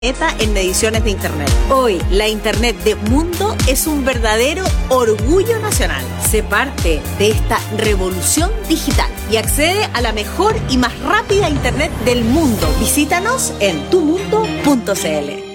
En ediciones de Internet. Hoy, la Internet de Mundo es un verdadero orgullo nacional. Sé parte de esta revolución digital y accede a la mejor y más rápida Internet del mundo. Visítanos en tumundo.cl.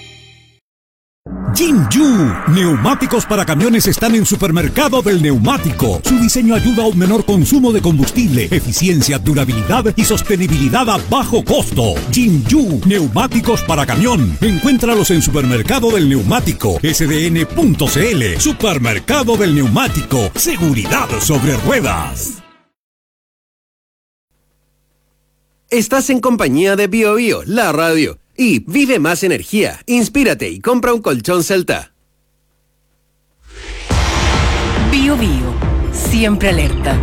Jinju, neumáticos para camiones están en Supermercado del Neumático. Su diseño ayuda a un menor consumo de combustible, eficiencia, durabilidad y sostenibilidad a bajo costo. Jinju, neumáticos para camión. Encuéntralos en Supermercado del Neumático, sdn.cl. Supermercado del Neumático, seguridad sobre ruedas. Estás en compañía de BioBio, la radio. Y vive más energía, inspírate y compra un colchón Celta. Bio Bio, siempre alerta.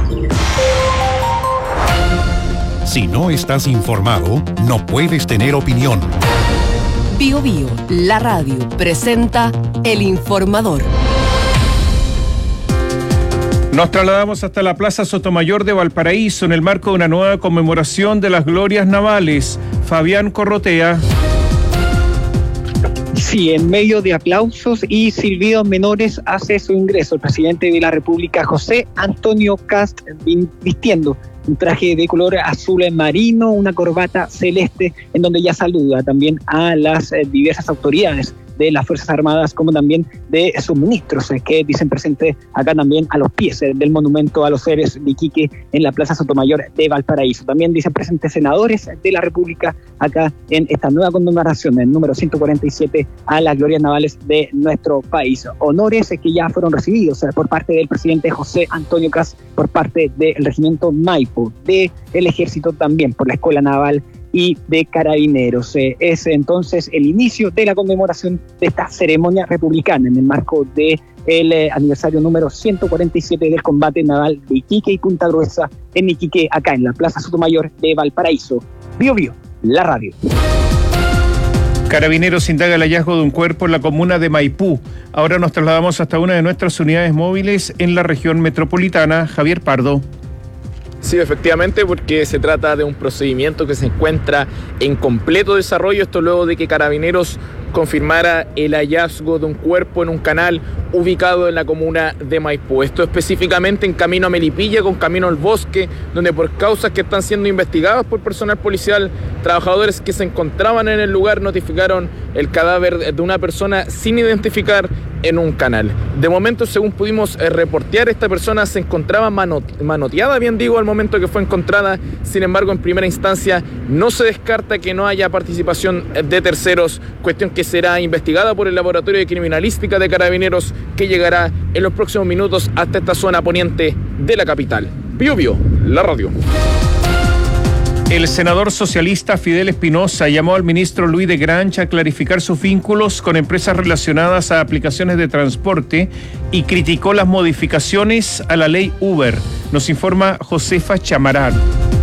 Si no estás informado, no puedes tener opinión. Bio Bio, la radio, presenta El Informador. Nos trasladamos hasta la Plaza Sotomayor de Valparaíso en el marco de una nueva conmemoración de las glorias navales. Fabián Corrotea. Sí, en medio de aplausos y silbidos menores hace su ingreso el presidente de la República, José Antonio Kast, vistiendo un traje de color azul marino, una corbata celeste, en donde ya saluda también a las diversas autoridades de las Fuerzas Armadas, como también de sus ministros, que dicen presente acá también a los pies del monumento a los héroes de Iquique en la Plaza Sotomayor de Valparaíso. También dicen presentes senadores de la República acá en esta nueva conmemoración, el número 147 a las glorias navales de nuestro país. Honores que ya fueron recibidos por parte del presidente José Antonio Kast, por parte del regimiento Maipo, del Ejército también, por la Escuela Naval y de Carabineros. Es entonces el inicio de la conmemoración de esta ceremonia republicana en el marco del aniversario número 147 del combate naval de Iquique y Punta Gruesa en Iquique, acá en la Plaza Sotomayor de Valparaíso. Bio Bio, la radio. Carabineros indaga el hallazgo de un cuerpo en la comuna de Maipú. Ahora nos trasladamos hasta una de nuestras unidades móviles en la región metropolitana. Javier Pardo. Sí, efectivamente, porque se trata de un procedimiento que se encuentra en completo desarrollo. Esto luego de que Carabineros confirmara el hallazgo de un cuerpo en un canal ubicado en la comuna de Maipú. Esto específicamente en camino a Melipilla con camino al bosque, donde por causas que están siendo investigadas por personal policial, trabajadores que se encontraban en el lugar notificaron el cadáver de una persona sin identificar en un canal. De momento, según pudimos reportear, esta persona se encontraba manoteada, bien digo, al momento que fue encontrada. Sin embargo, en primera instancia no se descarta que no haya participación de terceros, cuestión que será investigada por el Laboratorio de Criminalística de Carabineros, que llegará en los próximos minutos hasta esta zona poniente de la capital. Bio Bio, la radio. El senador socialista Fidel Espinosa llamó al ministro Luis de Grange a clarificar sus vínculos con empresas relacionadas a aplicaciones de transporte y criticó las modificaciones a la ley Uber. Nos informa Josefa Chamarán.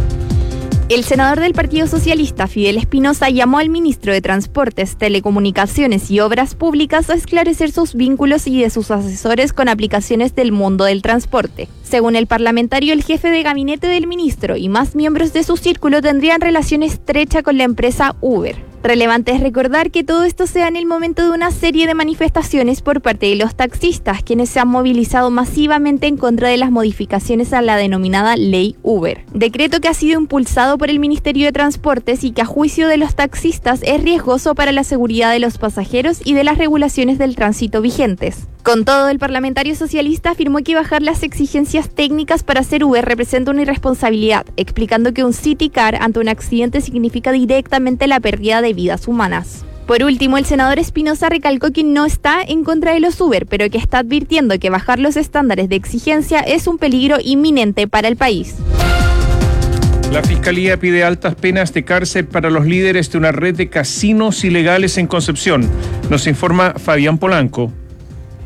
El senador del Partido Socialista, Fidel Espinosa, llamó al ministro de Transportes, Telecomunicaciones y Obras Públicas a esclarecer sus vínculos y de sus asesores con aplicaciones del mundo del transporte. Según el parlamentario, el jefe de gabinete del ministro y más miembros de su círculo tendrían relación estrecha con la empresa Uber. Relevante es recordar que todo esto se da en el momento de una serie de manifestaciones por parte de los taxistas, quienes se han movilizado masivamente en contra de las modificaciones a la denominada Ley Uber. Decreto que ha sido impulsado por el Ministerio de Transportes y que a juicio de los taxistas es riesgoso para la seguridad de los pasajeros y de las regulaciones del tránsito vigentes. Con todo, el parlamentario socialista afirmó que bajar las exigencias técnicas para hacer Uber representa una irresponsabilidad, explicando que un City Car ante un accidente significa directamente la pérdida de vidas humanas. Por último, el senador Espinosa recalcó que no está en contra de los Uber, pero que está advirtiendo que bajar los estándares de exigencia es un peligro inminente para el país. La Fiscalía pide altas penas de cárcel para los líderes de una red de casinos ilegales en Concepción. Nos informa Fabián Polanco.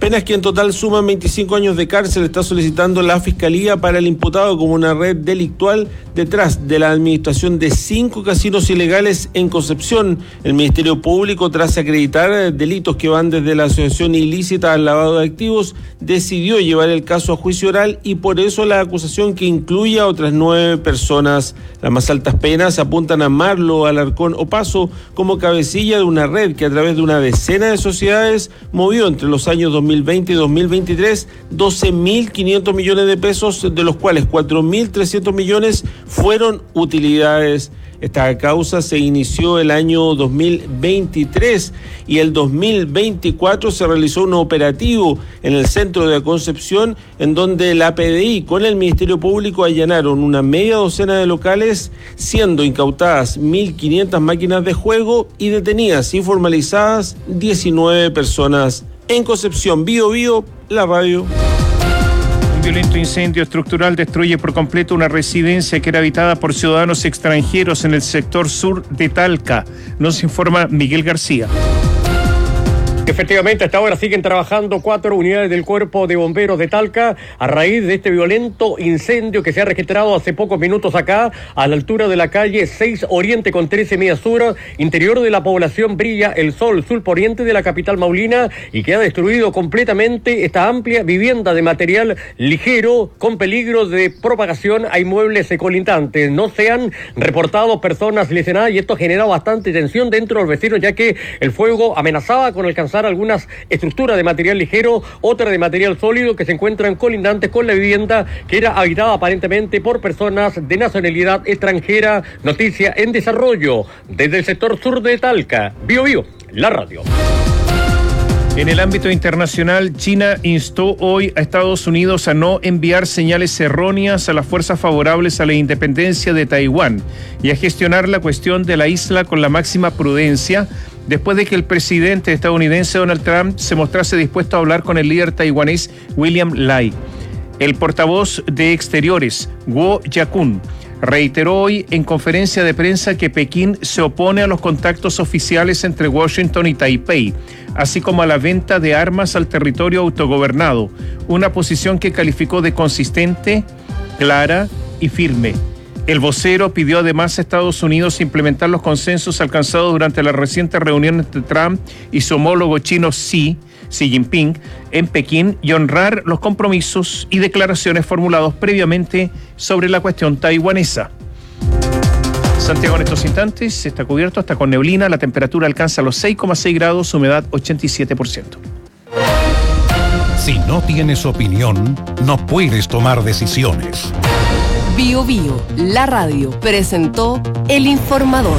Penas que en total suman 25 años de cárcel está solicitando la Fiscalía para el imputado como una red delictual detrás de la administración de 5 casinos ilegales en Concepción. El Ministerio Público, tras acreditar delitos que van desde la asociación ilícita al lavado de activos, decidió llevar el caso a juicio oral y por eso la acusación, que incluye a otras 9 personas. Las más altas penas apuntan a Marlo Alarcón Opaso como cabecilla de una red que a través de una decena de sociedades movió entre los años 2020 y 2023 12.500 millones de pesos, de los cuales 4.300 millones fueron utilidades. Esta causa se inició el año 2023 y el 2024 se realizó un operativo en el centro de Concepción en donde la PDI con el Ministerio Público allanaron una media docena de locales, siendo incautadas 1.500 máquinas de juego y detenidas y formalizadas 19 personas. En Concepción, Bío Bío, la radio. Un violento incendio estructural destruye por completo una residencia que era habitada por ciudadanos extranjeros en el sector sur de Talca. Nos informa Miguel García. Efectivamente, hasta ahora siguen trabajando 4 unidades del Cuerpo de Bomberos de Talca a raíz de este violento incendio que se ha registrado hace pocos minutos acá, a la altura de la calle 6 Oriente con 13 Mía Sur, interior de la población Brilla el Sol, sur poniente de la capital maulina, y que ha destruido completamente esta amplia vivienda de material ligero con peligro de propagación a inmuebles colindantes. No se han reportado personas lesionadas y esto ha generado bastante tensión dentro de los vecinos, ya que el fuego amenazaba con alcanzar algunas estructuras de material ligero, otras de material sólido que se encuentran colindantes con la vivienda que era habitada aparentemente por personas de nacionalidad extranjera. Noticia en desarrollo desde el sector sur de Talca. Bío Bío, la radio. En el ámbito internacional, China instó hoy a Estados Unidos a no enviar señales erróneas a las fuerzas favorables a la independencia de Taiwán y a gestionar la cuestión de la isla con la máxima prudencia, después de que el presidente estadounidense Donald Trump se mostrase dispuesto a hablar con el líder taiwanés William Lai. El portavoz de Exteriores, Guo Yakun, reiteró hoy en conferencia de prensa que Pekín se opone a los contactos oficiales entre Washington y Taipei, así como a la venta de armas al territorio autogobernado, una posición que calificó de consistente, clara y firme. El vocero pidió además a Estados Unidos implementar los consensos alcanzados durante la reciente reunión entre Trump y su homólogo chino Xi Jinping en Pekín y honrar los compromisos y declaraciones formulados previamente sobre la cuestión taiwanesa. Santiago en estos instantes está cubierto hasta con neblina, la temperatura alcanza los 6,6 grados, humedad 87%. Si no tienes opinión, no puedes tomar decisiones. Bío Bío, la radio, presentó El Informador.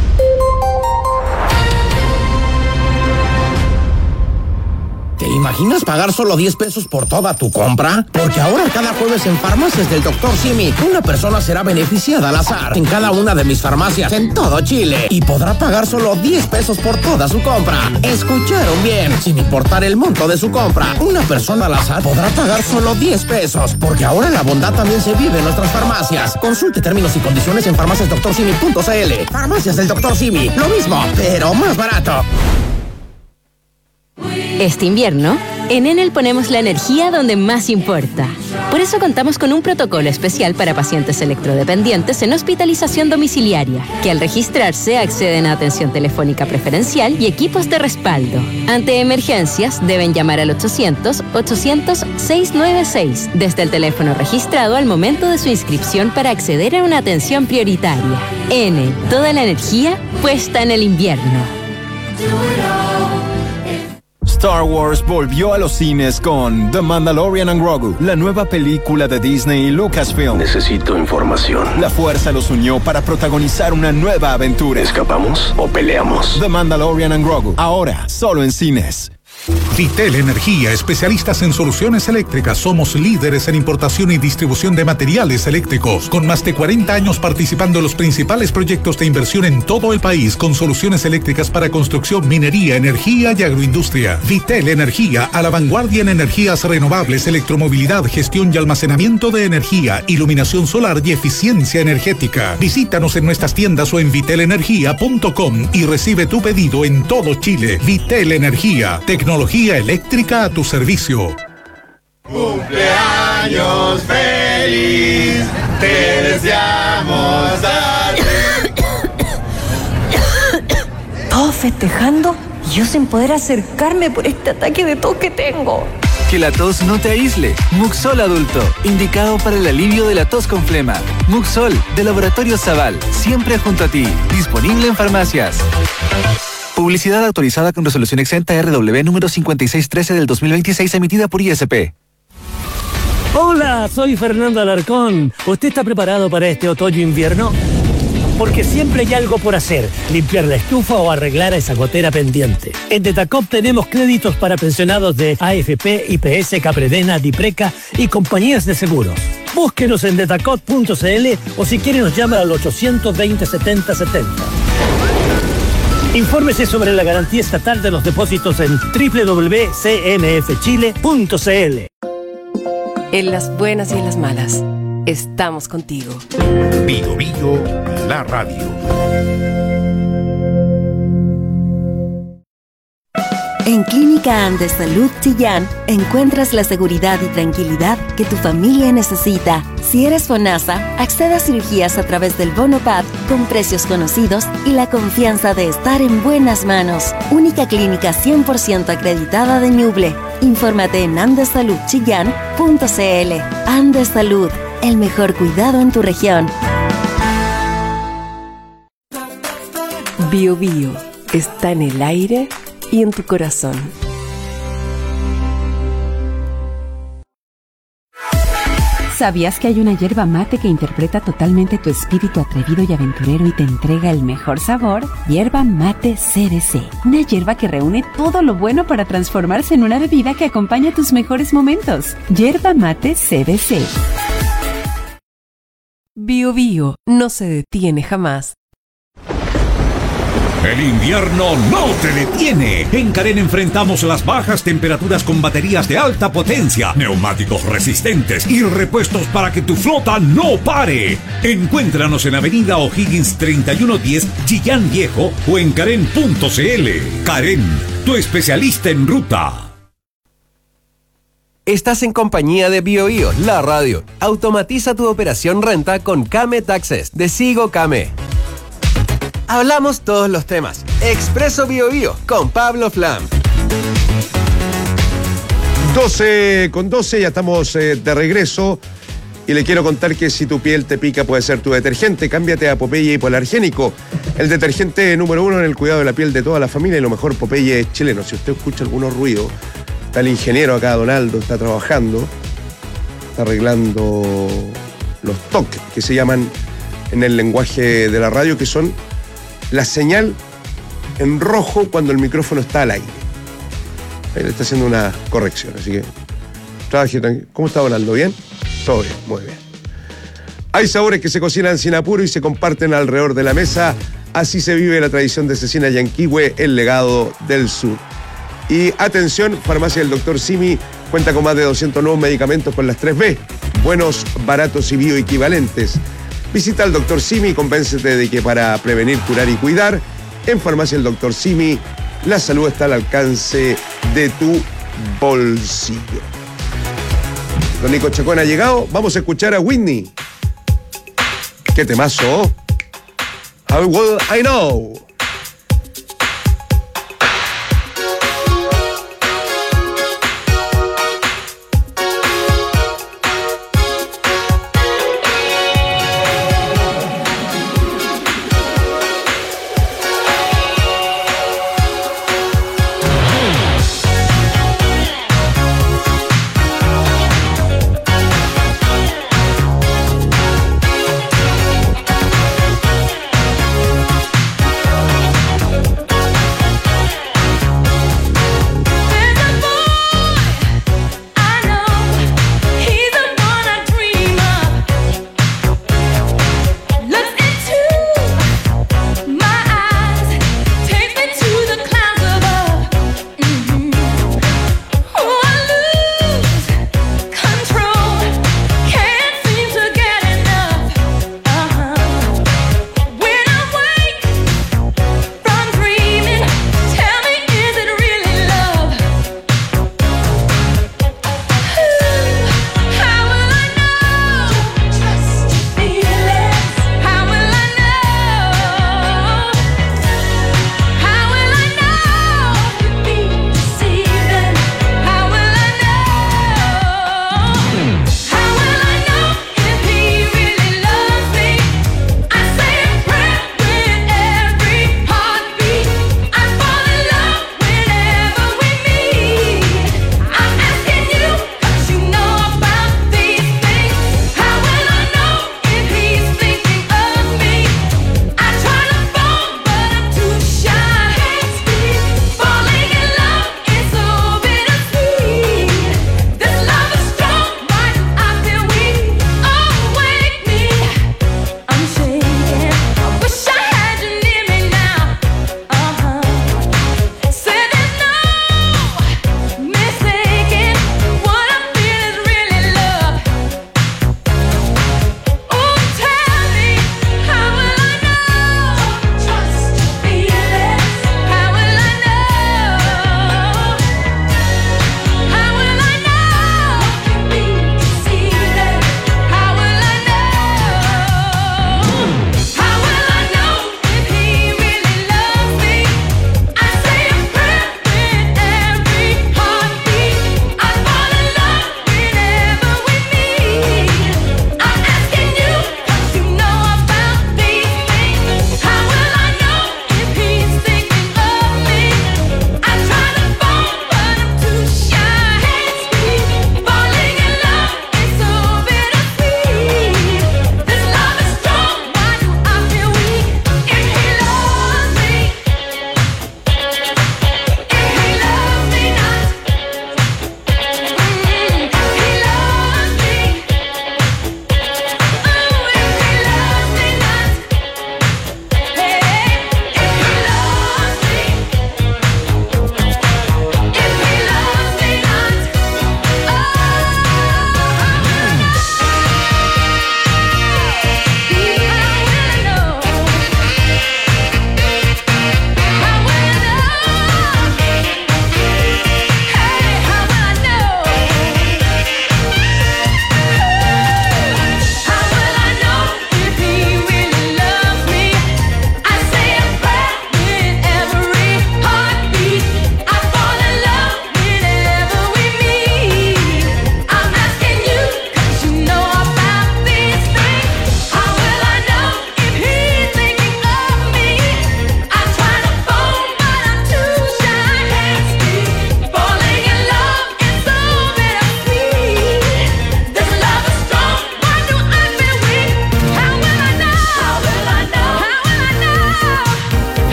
¿Te imaginas pagar solo 10 pesos por toda tu compra? Porque ahora cada jueves en Farmacias del Dr. Simi, una persona será beneficiada al azar en cada una de mis farmacias en todo Chile y podrá pagar solo 10 pesos por toda su compra. ¿Escucharon bien? Sin importar el monto de su compra, una persona al azar podrá pagar solo 10 pesos, porque ahora la bondad también se vive en nuestras farmacias. Consulte términos y condiciones en farmaciasdoctorsimi.cl. Farmacias del Dr. Simi, lo mismo, pero más barato. Este invierno, en Enel ponemos la energía donde más importa. Por eso contamos con un protocolo especial para pacientes electrodependientes en hospitalización domiciliaria, que al registrarse acceden a atención telefónica preferencial y equipos de respaldo. Ante emergencias, deben llamar al 800-800-696 desde el teléfono registrado al momento de su inscripción para acceder a una atención prioritaria. Enel, toda la energía puesta en el invierno. Star Wars volvió a los cines con The Mandalorian and Grogu, la nueva película de Disney y Lucasfilm. Necesito información. La fuerza los unió para protagonizar una nueva aventura. ¿Escapamos o peleamos? The Mandalorian and Grogu, ahora solo en cines. Vitel Energía, especialistas en soluciones eléctricas. Somos líderes en importación y distribución de materiales eléctricos, con más de 40 años participando en los principales proyectos de inversión en todo el país, con soluciones eléctricas para construcción, minería, energía y agroindustria. Vitel Energía, a la vanguardia en energías renovables, electromovilidad, gestión y almacenamiento de energía, iluminación solar y eficiencia energética. Visítanos en nuestras tiendas o en vitelenergia.com y recibe tu pedido en todo Chile. Vitel Energía, tecnología tecnología eléctrica a tu servicio. ¡Cumpleaños feliz! ¡Te deseamos a ti! Todos festejando y yo sin poder acercarme por este ataque de tos que tengo. Que la tos no te aísle. Muxol Adulto, indicado para el alivio de la tos con flema. Muxol, de Laboratorio Zaval, siempre junto a ti. Disponible en farmacias. Publicidad autorizada con resolución exenta RW número 5613 del 2026, emitida por ISP. Hola, soy Fernando Alarcón. ¿Usted está preparado para este otoño-invierno? Porque siempre hay algo por hacer, limpiar la estufa o arreglar esa gotera pendiente. En Detacop tenemos créditos para pensionados de AFP, IPS, Capredena, Dipreca y compañías de seguros. Búsquenos en detacop.cl o si quiere nos llama al 820-7070. Infórmese sobre la garantía estatal de los depósitos en www.cmfchile.cl. En las buenas y en las malas, estamos contigo. Bio Bio, la radio. En Clínica Andes Salud Chillán encuentras la seguridad y tranquilidad que tu familia necesita. Si eres FONASA, accede a cirugías a través del Bono PAD con precios conocidos y la confianza de estar en buenas manos. Única clínica 100% acreditada de Ñuble. Infórmate en andesaludchillán.cl. Andes Salud, el mejor cuidado en tu región. Bio Bio está en el aire y en tu corazón. ¿Sabías que hay una yerba mate que interpreta totalmente tu espíritu atrevido y aventurero y te entrega el mejor sabor? Yerba mate CBC. Una yerba que reúne todo lo bueno para transformarse en una bebida que acompaña tus mejores momentos. Yerba mate CBC. Bio Bio no se detiene jamás. El invierno no te detiene. En Karen enfrentamos las bajas temperaturas con baterías de alta potencia, neumáticos resistentes y repuestos para que tu flota no pare. Encuéntranos en Avenida O'Higgins 3110, Chillán Viejo o en karen.cl. Karen, tu especialista en ruta. Estás en compañía de BioBio, la radio. Automatiza tu operación renta con Kame Taxes de Sigo Kame. Hablamos todos los temas. Expreso BioBio con Pablo Flam. 12:12, ya estamos de regreso. Y le quiero contar que si tu piel te pica puede ser tu detergente. Cámbiate a Popeye Hipoalergénico, el detergente número 1 en el cuidado de la piel de toda la familia y lo mejor Popeye es chileno. Si usted escucha algunos ruidos, está el ingeniero acá, Donaldo, está trabajando, está arreglando los toques que se llaman en el lenguaje de la radio, que son la señal en rojo cuando el micrófono está al aire. Ahí le está haciendo una corrección, así que trabaje tranquilo. ¿Cómo está, Donaldo? ¿Bien? Todo bien, muy bien. Hay sabores que se cocinan sin apuro y se comparten alrededor de la mesa. Así se vive la tradición de Cecina Yanquihue, el legado del sur. Y atención, Farmacia del Dr. Simi cuenta con más de 200 nuevos medicamentos con las 3B. Buenos, baratos y bioequivalentes. Visita al Dr. Simi y convéncete de que para prevenir, curar y cuidar, en Farmacia del Dr. Simi, la salud está al alcance de tu bolsillo. Don Nico Chacón ha llegado. Vamos a escuchar a Whitney. ¡Qué temazo! How will I know?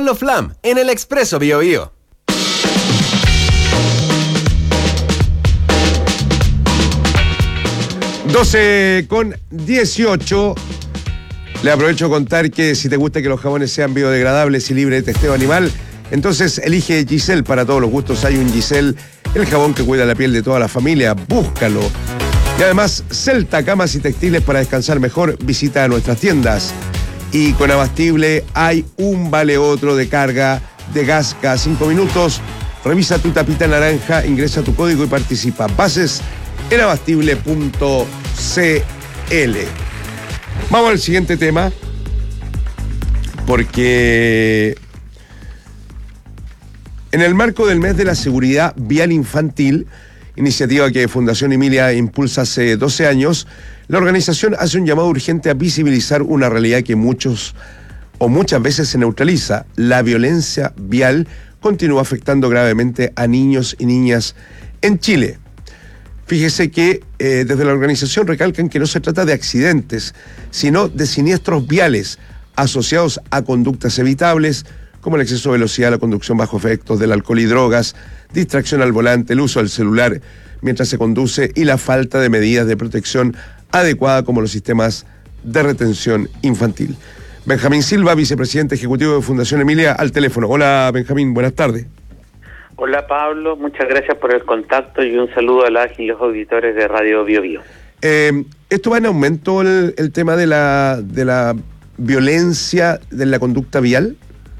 Pablo Flam en el Expreso BioBio. con 18. Le aprovecho a contar que si te gusta que los jabones sean biodegradables y libres de testeo animal, entonces elige Giselle. Para todos los gustos hay un Giselle, el jabón que cuida la piel de toda la familia. Búscalo. Y además, Celta, camas y textiles para descansar mejor. Visita nuestras tiendas. Y con Abastible hay un vale otro de carga de gas cada 5 minutos. Revisa tu tapita naranja, ingresa tu código y participa. Bases en abastible.cl. Vamos al siguiente tema, porque en el marco del mes de la seguridad vial infantil, iniciativa que Fundación Emilia impulsa hace 12 años, la organización hace un llamado urgente a visibilizar una realidad que muchas veces se neutraliza. La violencia vial continúa afectando gravemente a niños y niñas en Chile. Fíjese que desde la organización recalcan que no se trata de accidentes, sino de siniestros viales asociados a conductas evitables, como el exceso de velocidad, la conducción bajo efectos del alcohol y drogas, distracción al volante, el uso del celular mientras se conduce y la falta de medidas de protección adecuada como los sistemas de retención infantil. Benjamín Silva, vicepresidente ejecutivo de Fundación Emilia, al teléfono. Hola, Benjamín, buenas tardes. Hola Pablo, muchas gracias por el contacto y un saludo a las y los auditores de Radio BioBio. ¿Esto va en aumento el tema de la violencia de la conducta vial?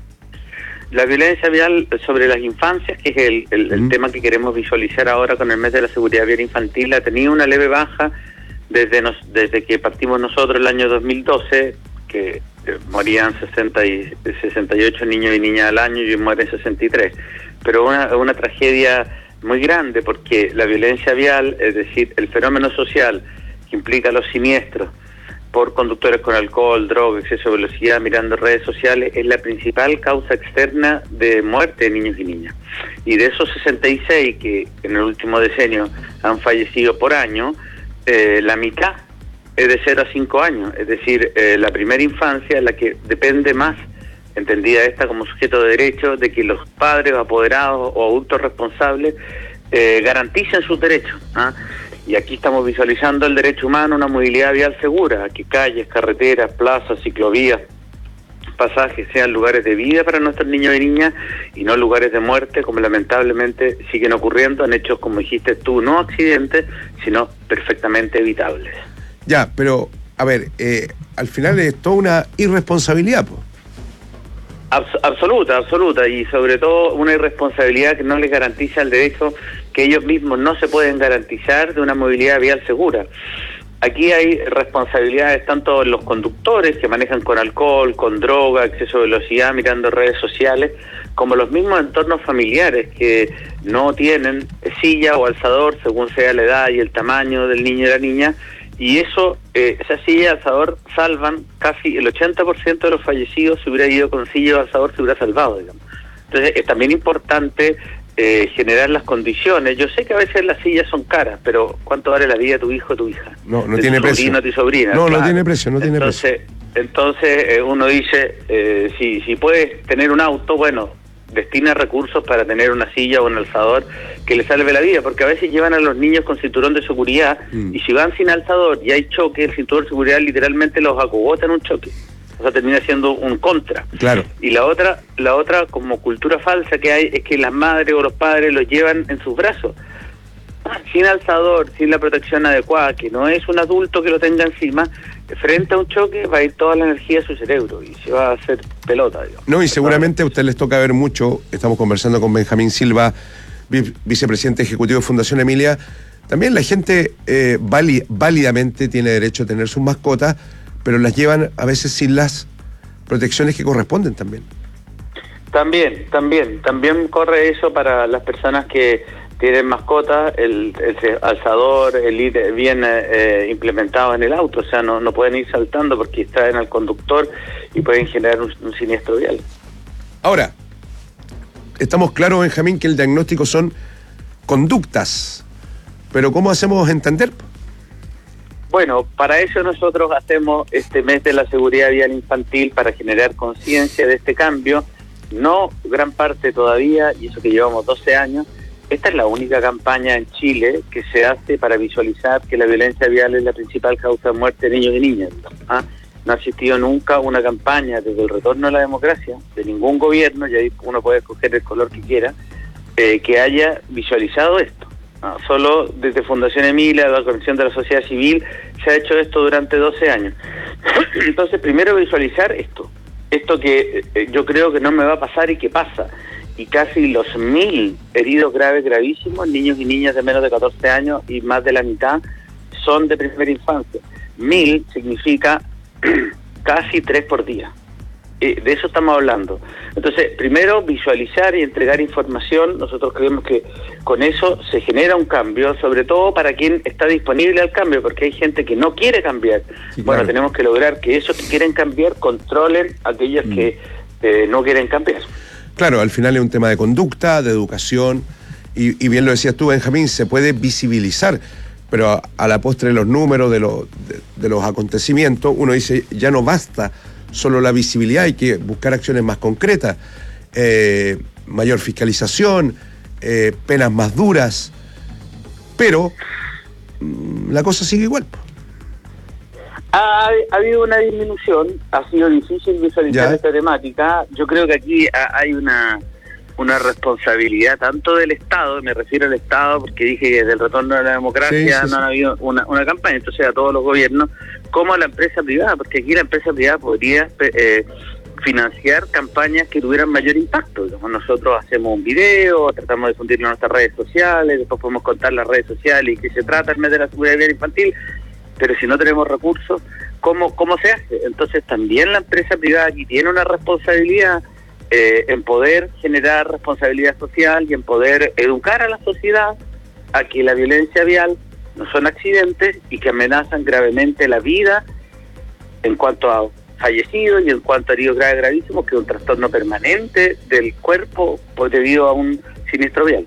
La violencia vial sobre las infancias, que es el tema que queremos visualizar ahora con el mes de la seguridad vial infantil, ha tenido una leve baja desde que partimos nosotros el año 2012, que morían 68 niños y niñas al año y mueren 63. Pero una tragedia muy grande, porque la violencia vial, es decir, el fenómeno social que implica los siniestros por conductores con alcohol, droga, exceso de velocidad, mirando redes sociales, es la principal causa externa de muerte de niños y niñas. Y de esos 66 que en el último decenio han fallecido por año, la mitad es de 0 a 5 años, es decir, la primera infancia es la que depende más, entendida esta como sujeto de derecho, de que los padres, apoderados o adultos responsables garanticen sus derechos. Y aquí estamos visualizando el derecho humano a una movilidad vial segura, a que calles, carreteras, plazas, ciclovías, pasajes sean lugares de vida para nuestros niños y niñas y no lugares de muerte, como lamentablemente siguen ocurriendo en hechos, como dijiste tú, no accidentes, sino perfectamente evitables. Ya, pero, a ver, al final es toda una irresponsabilidad, pues. Absoluta, y sobre todo una irresponsabilidad que no les garantiza el derecho que ellos mismos no se pueden garantizar de una movilidad vial segura. Aquí hay responsabilidades tanto en los conductores que manejan con alcohol, con droga, exceso de velocidad, mirando redes sociales, como los mismos entornos familiares que no tienen silla o alzador según sea la edad y el tamaño del niño y la niña. Y eso, esa silla y alzador salvan casi el 80% de los fallecidos. Si hubiera ido con silla o alzador se hubiera salvado, digamos. Entonces es también importante generar las condiciones. Yo sé que a veces las sillas son caras, pero ¿cuánto vale la vida de tu hijo o tu hija? No tiene precio. Sobrino, tu sobrina. No, claro. No tiene precio, no tiene precio. Entonces uno dice, si puedes tener un auto, bueno, destina recursos para tener una silla o un alzador que le salve la vida, porque a veces llevan a los niños con cinturón de seguridad y si van sin alzador y hay choque, el cinturón de seguridad literalmente los acogota en un choque, o sea, termina siendo un contra. Claro. Y la otra como cultura falsa que hay es que las madres o los padres los llevan en sus brazos sin alzador, sin la protección adecuada, que no es un adulto que lo tenga encima. Frente a un choque va a ir toda la energía a su cerebro y se va a hacer pelota, digamos. No, y seguramente a usted les toca ver mucho. Estamos conversando con Benjamín Silva, vicepresidente ejecutivo de Fundación Emilia. También la gente válidamente tiene derecho a tener sus mascotas, pero las llevan a veces sin las protecciones que corresponden también. También corre eso para las personas que tienen mascotas, el alzador, el ir bien implementado en el auto, o sea, no pueden ir saltando porque distraen al conductor y pueden generar un siniestro vial. Ahora, estamos claros, Benjamín, que el diagnóstico son conductas, pero ¿cómo hacemos entender? Bueno, para eso nosotros hacemos este mes de la seguridad vial infantil para generar conciencia de este cambio no gran parte todavía, y eso que llevamos 12 años, esta es la única campaña en Chile que se hace para visualizar que la violencia vial es la principal causa de muerte de niños y niñas. No ha existido nunca una campaña desde el retorno a la democracia, de ningún gobierno, y ahí uno puede escoger el color que quiera, que haya visualizado esto. Solo desde Fundación Emilia, la Comisión de la Sociedad Civil, se ha hecho esto durante 12 años. Entonces, primero visualizar esto que yo creo que no me va a pasar y que pasa. Y casi los 1.000 heridos graves, gravísimos, niños y niñas de menos de 14 años, y más de la mitad son de primera infancia. 1.000 significa casi 3 por día. De eso estamos hablando. Entonces, primero visualizar y entregar información. Nosotros creemos que con eso se genera un cambio, sobre todo para quien está disponible al cambio, porque hay gente que no quiere cambiar. Sí, bueno, claro. Tenemos que lograr que esos que quieren cambiar controlen a aquellos que no quieren cambiar. Claro, al final es un tema de conducta, de educación, y bien lo decías tú, Benjamín, se puede visibilizar, pero a la postre los números de los acontecimientos, uno dice, ya no basta solo la visibilidad, hay que buscar acciones más concretas, mayor fiscalización, penas más duras, pero la cosa sigue igual. Ha habido una disminución, ha sido difícil visualizar esta temática. Yo creo que aquí hay una responsabilidad tanto del Estado, me refiero al Estado porque dije que desde el retorno a la democracia no ha habido una campaña, entonces a todos los gobiernos, como a la empresa privada, porque aquí la empresa privada podría financiar campañas que tuvieran mayor impacto. Nosotros hacemos un video, tratamos de difundirlo en nuestras redes sociales, después podemos contar las redes sociales y qué se trata el mes de la seguridad vial infantil, pero si no tenemos recursos, ¿cómo se hace? Entonces también la empresa privada aquí tiene una responsabilidad en poder generar responsabilidad social y en poder educar a la sociedad a que la violencia vial no son accidentes y que amenazan gravemente la vida en cuanto a fallecidos y en cuanto a heridos graves gravísimos, que es un trastorno permanente del cuerpo debido a un siniestro vial.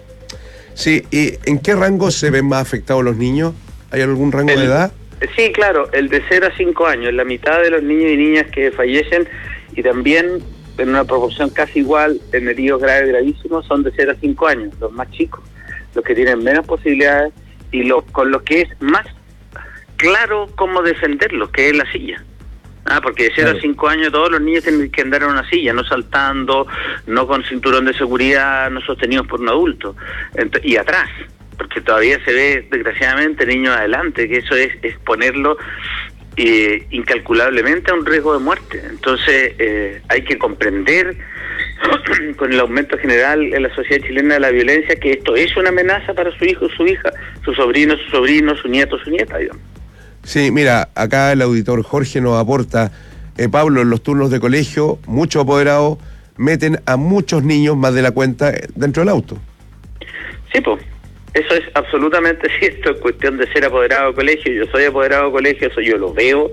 Sí, ¿y en qué rango se ven más afectados los niños? ¿Hay algún rango de edad? Sí, claro, el de 0 a 5 años, la mitad de los niños y niñas que fallecen, y también en una proporción casi igual en heridos graves gravísimos, son de 0 a 5 años, los más chicos, los que tienen menos posibilidades y con los que es más claro cómo defenderlos, que es la silla. Porque de 0 a 5 años todos los niños tienen que andar en una silla, no saltando, no con cinturón de seguridad, no sostenidos por un adulto, y atrás, porque todavía se ve desgraciadamente niños adelante, que eso es ponerlo incalculablemente a un riesgo de muerte. Entonces hay que comprender con el aumento general en la sociedad chilena de la violencia que esto es una amenaza para su hijo, su hija, su sobrino, su nieto, su nieta, digamos. Sí, mira, acá el auditor Jorge nos aporta, Pablo, en los turnos de colegio, muchos apoderados meten a muchos niños más de la cuenta dentro del auto. Sí, pues. Eso es absolutamente cierto, es cuestión de ser apoderado de colegio. Yo soy apoderado de colegio, eso yo lo veo.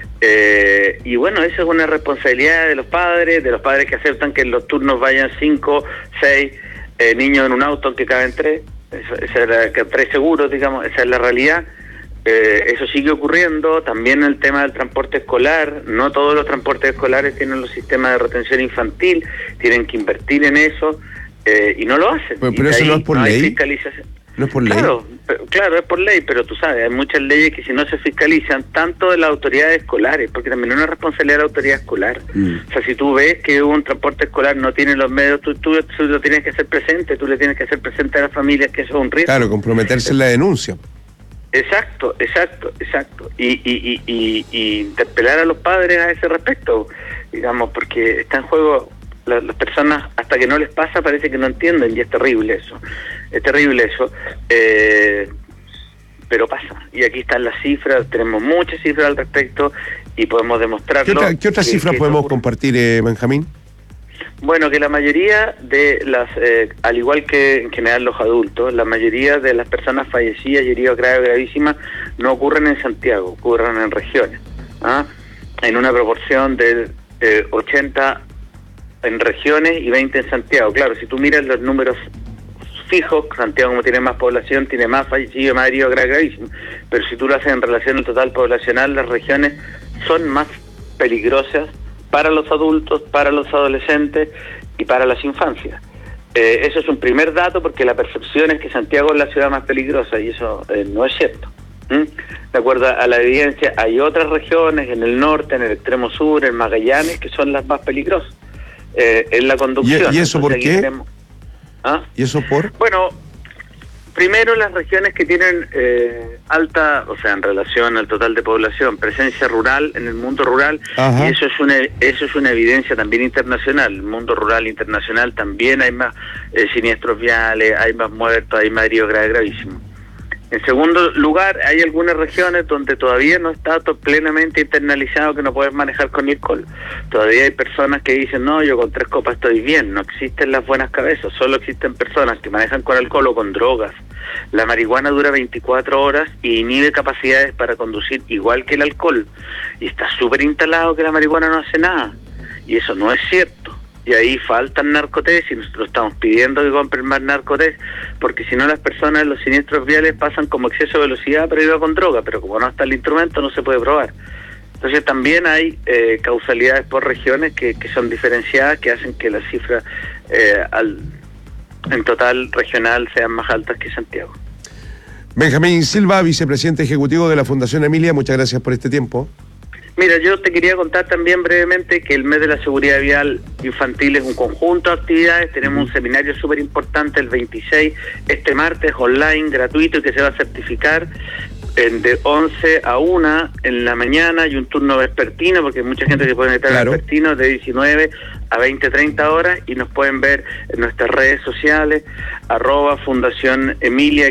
Y bueno, eso es una responsabilidad de los padres que aceptan que en los turnos vayan 5, 6 niños en un auto, aunque caben 3. Esa es 3 seguros, digamos, esa es la realidad. Eso sigue ocurriendo. También el tema del transporte escolar, no todos los transportes escolares tienen los sistemas de retención infantil, tienen que invertir en eso. Y no lo hacen. Pero eso no es por ley. ¿No es por ley? Claro, es por ley, pero tú sabes, hay muchas leyes que si no se fiscalizan, tanto de las autoridades escolares, porque también es una responsabilidad de la autoridad escolar. O sea, si tú ves que un transporte escolar no tiene los medios, tú lo tienes que hacer presente, tú le tienes que hacer presente a las familias que eso es un riesgo. Claro, comprometerse en la denuncia. Exacto. Y interpelar a los padres a ese respecto, digamos, porque está en juego. Las personas, hasta que no les pasa, parece que no entienden, y es terrible eso. Pero pasa. Y aquí están las cifras, tenemos muchas cifras al respecto y podemos demostrarlo. ¿Qué otras cifras podemos compartir, Benjamín? Bueno, que la mayoría de las, al igual que en general los adultos, la mayoría de las personas fallecidas y heridas graves gravísimas no ocurren en Santiago, ocurren en regiones. En una proporción del 80 en regiones y 20 en Santiago. Claro, si tú miras los números fijos, Santiago, como tiene más población, tiene más fallecidos, más heridos gravísimos, pero si tú lo haces en relación al total poblacional, las regiones son más peligrosas para los adultos, para los adolescentes y para las infancias. Eso es un primer dato, porque la percepción es que Santiago es la ciudad más peligrosa, y eso no es cierto. De acuerdo a la evidencia, hay otras regiones en el norte, en el extremo sur, en Magallanes, que son las más peligrosas en la conducción. ¿Y eso por qué? ¿Ah? ¿Y eso por? Bueno, primero las regiones que tienen alta, o sea, en relación al total de población, presencia rural en el mundo rural. Ajá. Y eso es una evidencia también internacional. El mundo rural internacional también hay más siniestros viales, hay más muertos, hay más heridos gravísimos. En segundo lugar, hay algunas regiones donde todavía no está plenamente internalizado que no puedes manejar con alcohol. Todavía hay personas que dicen, no, yo con 3 copas estoy bien. No existen las buenas cabezas, solo existen personas que manejan con alcohol o con drogas. La marihuana dura 24 horas y inhibe capacidades para conducir igual que el alcohol. Y está súper instalado que la marihuana no hace nada. Y eso no es cierto. Y ahí faltan narcotest, y nosotros estamos pidiendo que compren más narcotest, porque si no las personas en los siniestros viales pasan como exceso de velocidad, pero iba con droga, pero como no está el instrumento no se puede probar. Entonces también hay causalidades por regiones que son diferenciadas, que hacen que las cifras en total regional sean más altas que Santiago. Benjamín Silva, vicepresidente ejecutivo de la Fundación Emilia, muchas gracias por este tiempo. Mira, yo te quería contar también brevemente que el mes de la seguridad vial infantil es un conjunto de actividades. Tenemos un seminario súper importante el 26, este martes, online, gratuito, y que se va a certificar de 11 a 1 en la mañana, y un turno vespertino, porque hay mucha gente que puede estar vespertino, de 19 a 20-30 horas, y nos pueden ver en nuestras redes sociales, @Fundación Emilia,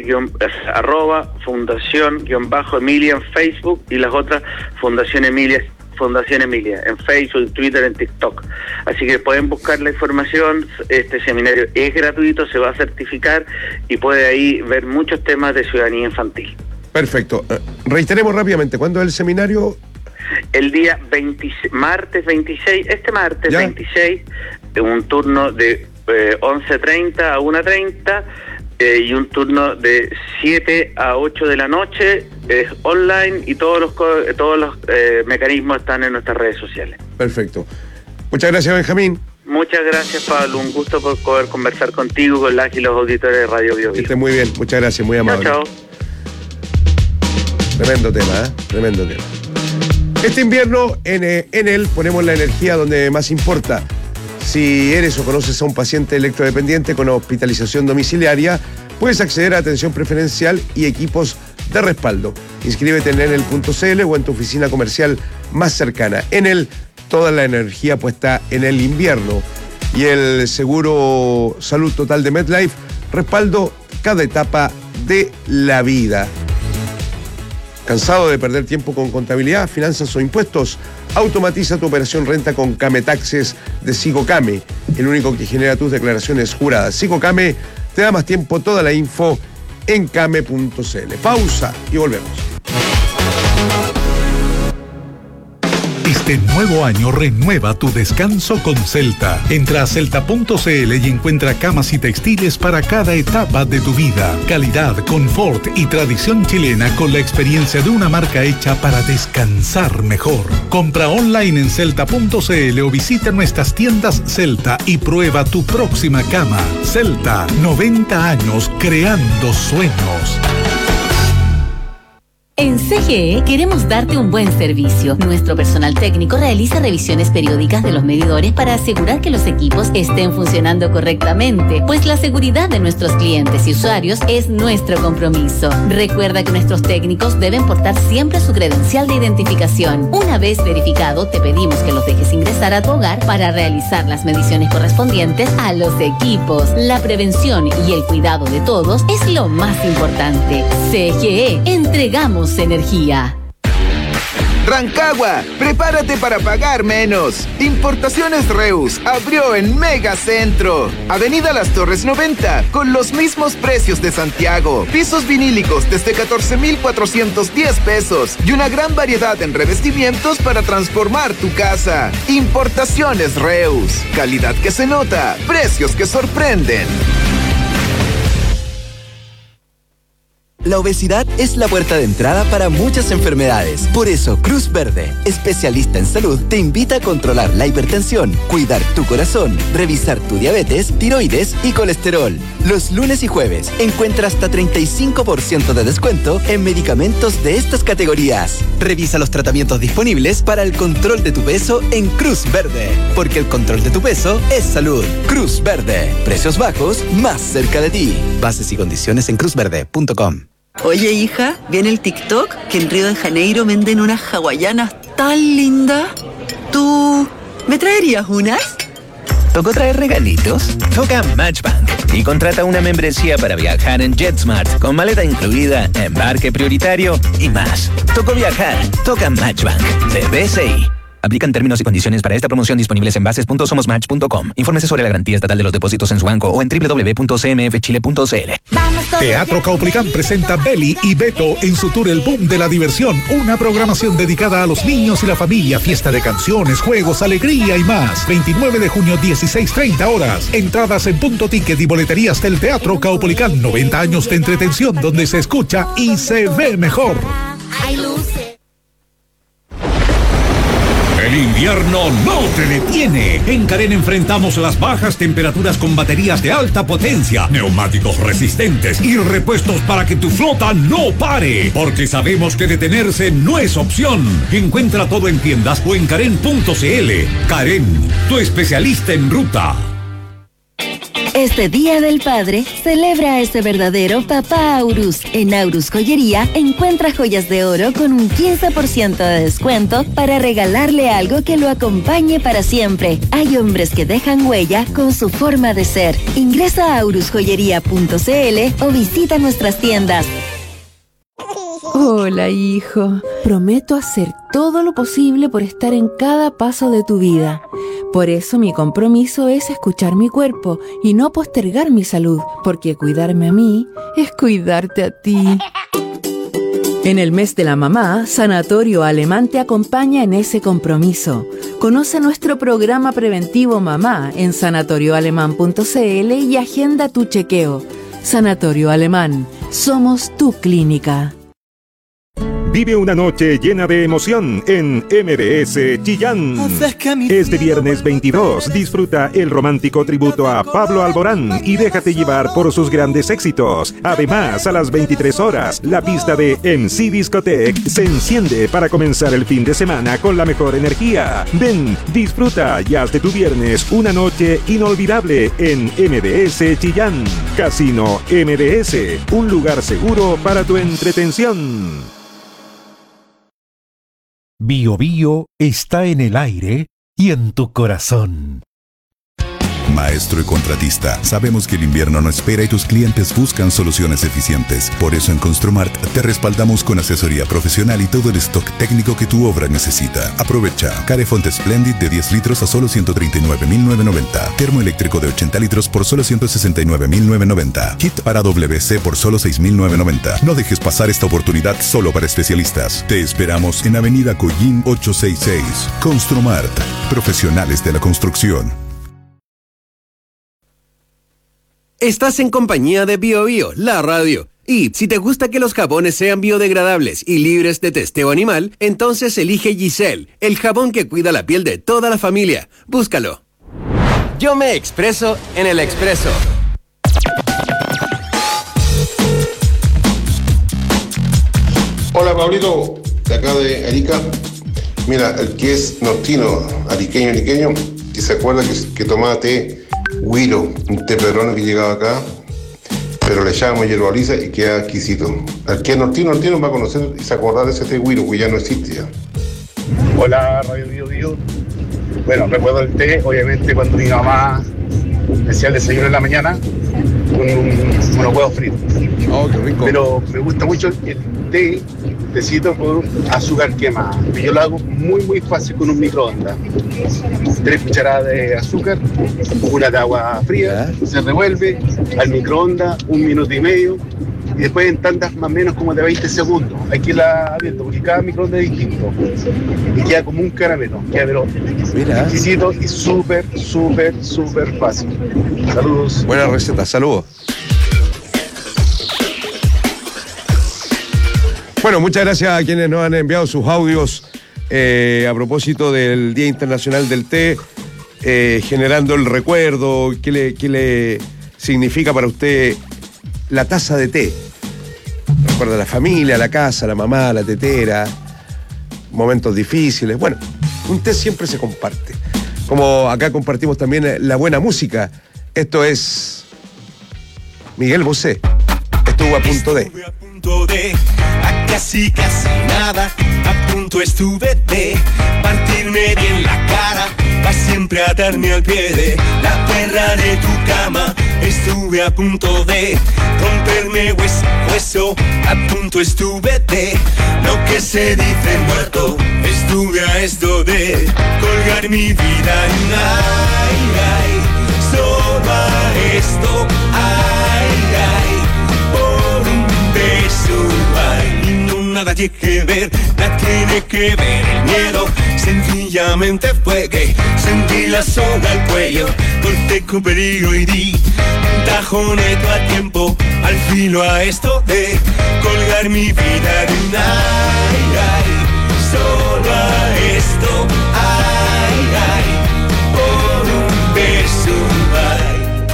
@Fundación-Emilia en Facebook, y las otras Fundación Emilia en Facebook, Twitter, en TikTok. Así que pueden buscar la información. Este seminario es gratuito, se va a certificar, y puede ahí ver muchos temas de ciudadanía infantil. Perfecto. Reiteremos rápidamente, ¿cuándo es el seminario? El día martes 26, este martes 26, un turno de 11:30 a 1:30, y un turno de 7 a 8 de la noche, es online, y todos los mecanismos están en nuestras redes sociales. Perfecto. Muchas gracias, Benjamín. Muchas gracias, Pablo. Un gusto por poder conversar contigo, con las y los auditores de Radio Bio Bio. Que esté muy bien. Muchas gracias, muy amable. Chao. Tremendo tema, tremendo tema. Este invierno en él ponemos la energía donde más importa. Si eres o conoces a un paciente electrodependiente con hospitalización domiciliaria, puedes acceder a atención preferencial y equipos de respaldo. Inscríbete en enel.cl o en tu oficina comercial más cercana. Enel, toda la energía puesta en el invierno. Y el seguro Salud Total de MetLife, respaldo cada etapa de la vida. ¿Cansado de perder tiempo con contabilidad, finanzas o impuestos? Automatiza tu operación renta con Came Taxes de SigoCame, el único que genera tus declaraciones juradas. SigoCame te da más tiempo. Toda la info en came.cl. Pausa y volvemos. Este nuevo año renueva tu descanso con Celta. Entra a celta.cl y encuentra camas y textiles para cada etapa de tu vida. Calidad, confort y tradición chilena con la experiencia de una marca hecha para descansar mejor. Compra online en celta.cl o visita nuestras tiendas Celta y prueba tu próxima cama. Celta, 90 años creando sueños. En CGE queremos darte un buen servicio. Nuestro personal técnico realiza revisiones periódicas de los medidores para asegurar que los equipos estén funcionando correctamente, pues la seguridad de nuestros clientes y usuarios es nuestro compromiso. Recuerda que nuestros técnicos deben portar siempre su credencial de identificación. Una vez verificado, te pedimos que los dejes ingresar a tu hogar para realizar las mediciones correspondientes a los equipos. La prevención y el cuidado de todos es lo más importante. CGE, entregamos energía. Rancagua, prepárate para pagar menos. Importaciones Reus abrió en Megacentro. Avenida Las Torres 90, con los mismos precios de Santiago. Pisos vinílicos desde 14,410 pesos y una gran variedad en revestimientos para transformar tu casa. Importaciones Reus, calidad que se nota, precios que sorprenden. La obesidad es la puerta de entrada para muchas enfermedades. Por eso, Cruz Verde, especialista en salud, te invita a controlar la hipertensión, cuidar tu corazón, revisar tu diabetes, tiroides y colesterol. Los lunes y jueves encuentra hasta 35% de descuento en medicamentos de estas categorías. Revisa los tratamientos disponibles para el control de tu peso en Cruz Verde, porque el control de tu peso es salud. Cruz Verde, precios bajos más cerca de ti. Bases y condiciones en cruzverde.com. Oye, hija, ¿viene el TikTok? Que en Río de Janeiro venden unas hawaianas tan lindas. ¿Tú me traerías unas? ¿Tocó traer regalitos? Toca Matchbank y contrata una membresía para viajar en JetSmart con maleta incluida, embarque prioritario y más. Tocó viajar, toca Matchbank de BCI. Aplican términos y condiciones para esta promoción disponibles en bases.somosmatch.com. Infórmese sobre la garantía estatal de los depósitos en su banco o en www.cmfchile.cl. Teatro Caupolicán presenta Beli y Beto en su tour El Boom de la Diversión. Una programación dedicada a los niños y la familia. Fiesta de canciones, juegos, alegría y más. 29 de junio, 16:30 horas. Entradas en Punto Ticket y boleterías del Teatro Caupolicán. 90 años de entretención donde se escucha y se ve mejor. El invierno no te detiene. En Karen enfrentamos las bajas temperaturas con baterías de alta potencia, neumáticos resistentes y repuestos para que tu flota no pare. Porque sabemos que detenerse no es opción. Encuentra todo en tiendas o en karen.cl. Karen, tu especialista en ruta. Este Día del Padre, celebra a ese verdadero papá Aurus. En Aurus Joyería, encuentra joyas de oro con un 15% de descuento para regalarle algo que lo acompañe para siempre. Hay hombres que dejan huella con su forma de ser. Ingresa a aurusjoyería.cl o visita nuestras tiendas. Hola, hijo. Prometo hacer todo lo posible por estar en cada paso de tu vida. Por eso mi compromiso es escuchar mi cuerpo y no postergar mi salud, porque cuidarme a mí es cuidarte a ti. En el mes de la mamá, Sanatorio Alemán te acompaña en ese compromiso. Conoce nuestro programa preventivo Mamá en sanatorioalemán.cl y agenda tu chequeo. Sanatorio Alemán, somos tu clínica. Vive una noche llena de emoción en MBS Chillán. Este viernes 22 disfruta el romántico tributo a Pablo Alborán y déjate llevar por sus grandes éxitos. Además, a las 23 horas, la pista de MC Discotech se enciende para comenzar el fin de semana con la mejor energía. Ven, disfruta y haz de tu viernes una noche inolvidable en MBS Chillán. Casino MBS, un lugar seguro para tu entretención. Bio Bio está en el aire y en tu corazón. Maestro y contratista, sabemos que el invierno no espera y tus clientes buscan soluciones eficientes. Por eso en Construmart te respaldamos con asesoría profesional y todo el stock técnico que tu obra necesita. Aprovecha Carefont Splendid de 10 litros a solo 139.990. Termoeléctrico de 80 litros por solo 169.990. Kit para WC por solo 6.990. No dejes pasar esta oportunidad solo para especialistas. Te esperamos en Avenida Collín 866. Construmart, profesionales de la construcción. Estás en compañía de Bio Bio, la radio. Y si te gusta que los jabones sean biodegradables y libres de testeo animal, entonces elige Giselle, el jabón que cuida la piel de toda la familia. Búscalo. Yo me expreso en el expreso. Hola, Pablito, de acá de Arica. Mira, el que es nortino, ariqueño, que se acuerda que tomaba té Huiro, un té peruano que llegaba acá, pero le echamos hierba lisa y queda exquisito. El que es nortino va a conocer y se acordar de ese té Huiro, que ya no existe ya. Hola, Radio Bio Bio. Bueno, recuerdo el té, obviamente, cuando mi mamá me hacía el desayuno en la mañana con unos huevos fritos. Oh, qué rico. Pero me gusta mucho el tecito con azúcar quemada. Yo lo hago muy fácil con un microondas. 3 cucharadas de azúcar, una de agua fría, se revuelve al microondas 1 minuto y medio y después en tandas más o menos como de 20 segundos. Hay que irla abriendo porque cada microondas es distinto y queda como un caramelo. Queda pero exquisito y súper fácil. Saludos. Buena receta, saludos. Bueno, muchas gracias a quienes nos han enviado sus audios a propósito del Día Internacional del Té, generando el recuerdo, qué le significa para usted la taza de té. Recuerda la familia, la casa, la mamá, la tetera, momentos difíciles. Bueno, un té siempre se comparte. Como acá compartimos también la buena música. Esto es Miguel Bosé. Estuvo a punto de. A casi nada, a punto estuve de partirme bien la cara, pa' siempre atarme al pie de la perra de tu cama. Estuve a punto de romperme hueso, a punto estuve de lo que se dice muerto. Estuve a esto de colgar mi vida en ay, solo a esto, ay, por un beso, ay, y no nada tiene que ver, nada tiene que ver el miedo. Sencillamente fue que sentí la soga al cuello, corté con peligro y di un tajoneto a tiempo, al filo a esto de colgar mi vida de un ay, solo a esto, ay, por un beso, ay.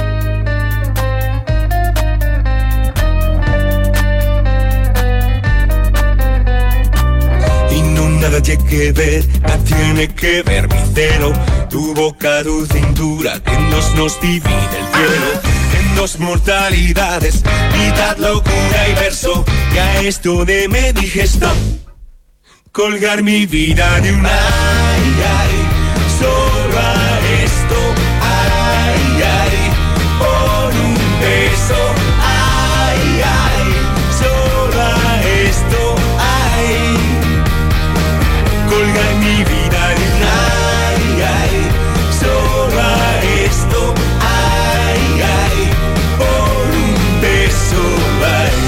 Nada tiene que ver, nada tiene que ver mi celo. Tu boca, tu cintura, que nos divide el cielo en dos mortalidades, mitad locura y verso. Y a esto de me dije stop, colgar mi vida de un ay, solo a esto, ay, por un beso, ay, solo a esto, ay. Colgar mi vida de un ay, solo a esto, ay, por un beso, ay.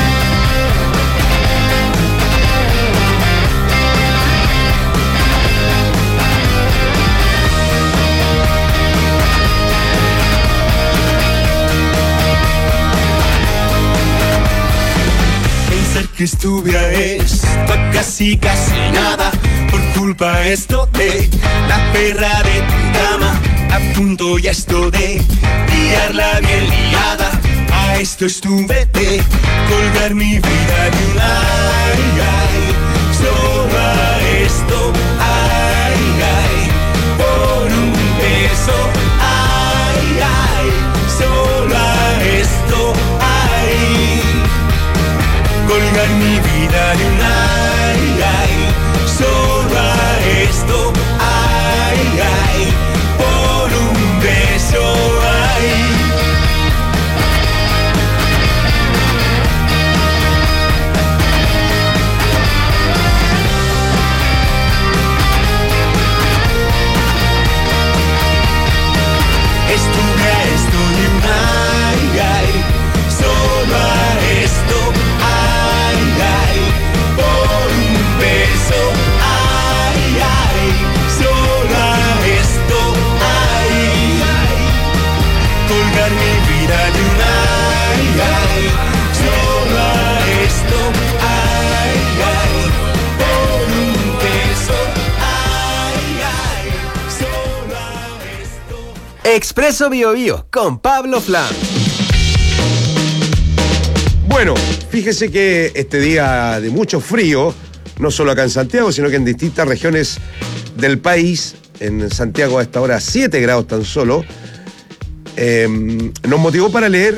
Pensar que estuve a esto, casi nada, por culpa esto de la perra de tu cama, a punto ya esto de liarla bien liada. A esto estuve de colgar mi vida de un ay, solo a esto, ay, por un beso, ay, solo a esto, ay, colgar mi vida de un ay, solo a esto, ay, por un beso, ay. Estuve a esto de un ay, solo a esto, ay, por un beso, ay, solo a esto, ay, colgar mi vida de un ay, solo a esto, ay, por un beso, ay, solo a esto. Expreso Biobío con Pablo Flam. Bueno, fíjese que este día de mucho frío, no solo acá en Santiago, sino que en distintas regiones del país, en Santiago a esta hora 7 grados tan solo, nos motivó para leer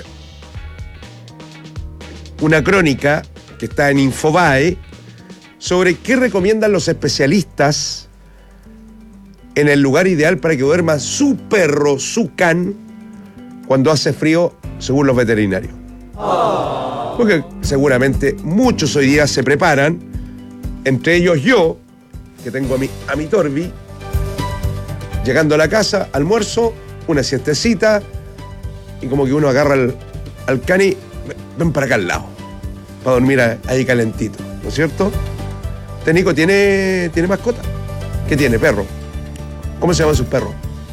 una crónica que está en Infobae sobre qué recomiendan los especialistas en el lugar ideal para que duerma su perro, su can, cuando hace frío, según los veterinarios. Porque seguramente muchos hoy día se preparan, entre ellos yo, que tengo a mi Torbi, llegando a la casa, almuerzo, una siestecita, y como que uno agarra al cani, ven para acá al lado, para dormir ahí calentito, ¿no es cierto? Nico tiene mascota. ¿Qué tiene? Perro. ¿Cómo se llaman sus perros?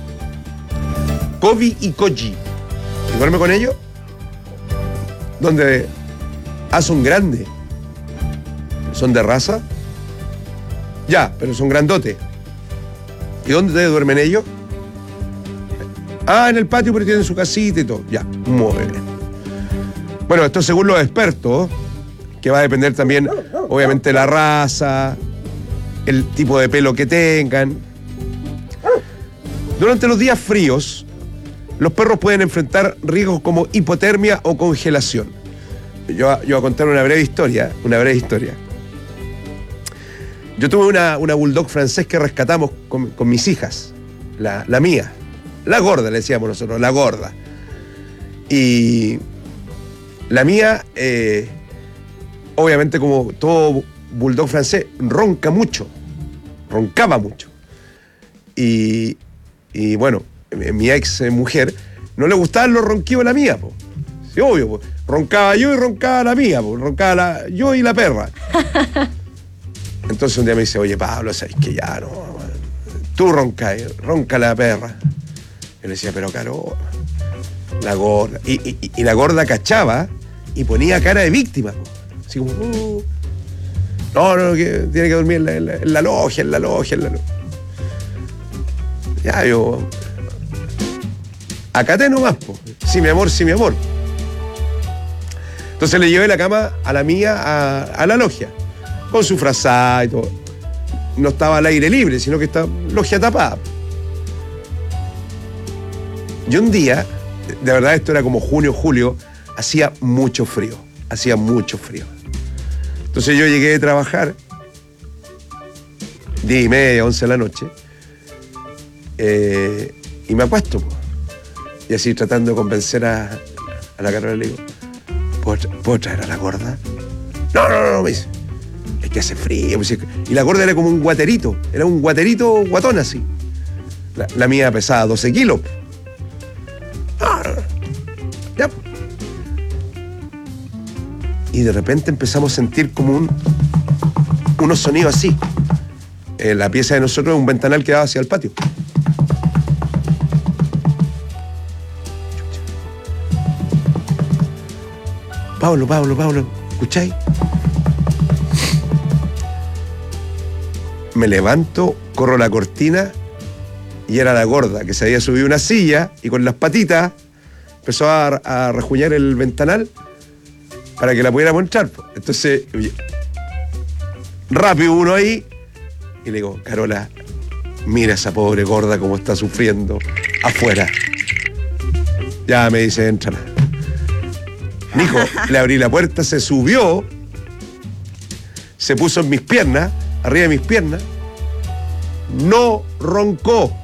Kobe y Koji. ¿Y duerme con ellos? Donde hace un grande. ¿Son de raza? Ya, pero son grandotes. ¿Y dónde duermen ellos? En el patio, pero tienen su casita y todo. Ya, muy bien. Bueno, esto según los expertos, que va a depender también, obviamente, de la raza, el tipo de pelo que tengan. Durante los días fríos, los perros pueden enfrentar riesgos como hipotermia o congelación. Yo voy a contar una breve historia. Yo tuve una bulldog francés que rescatamos con mis hijas, la mía. La gorda, le decíamos nosotros, la gorda. Y la mía, obviamente como todo bulldog francés, roncaba mucho. Y bueno, mi ex mujer no le gustaban los ronquidos de la mía, po. Sí, obvio, po. Roncaba yo y roncaba la mía, po. Roncaba yo y la perra. Entonces un día me dice, oye Pablo, ¿sabes que ya no? Tú ronca la perra. Yo le decía, pero Caro, la gorda. Y la gorda cachaba y ponía cara de víctima, po. Así como, no, que tiene que dormir en la logia. Ya, yo acaté nomás, po. Sí, mi amor. Entonces le llevé la cama a la mía a la logia, con su frazada y todo. No estaba al aire libre, sino que estaba logia tapada. Y un día, de verdad esto era como junio, julio, hacía mucho frío. Entonces yo llegué de trabajar, 10:30, 11 de la noche, y me acuesto, po. Y así tratando de convencer a la Carola, le digo, ¿puedo traer a la gorda? No, me dice, es que hace frío. Y la gorda era como un guaterito, guatón así. La mía pesaba 12 kilos. Ya. Y de repente empezamos a sentir como unos sonidos así. La pieza de nosotros es un ventanal que daba hacia el patio. Pablo, ¿escucháis? Me levanto, corro la cortina y era la gorda que se había subido una silla y con las patitas empezó a rejuñar el ventanal para que la pudiéramos entrar. Entonces, rápido uno ahí y le digo, Carola, mira esa pobre gorda cómo está sufriendo afuera. Ya me dice, éntrala. Mijo, le abrí la puerta, se subió, se puso en mis piernas, arriba de mis piernas, no roncó.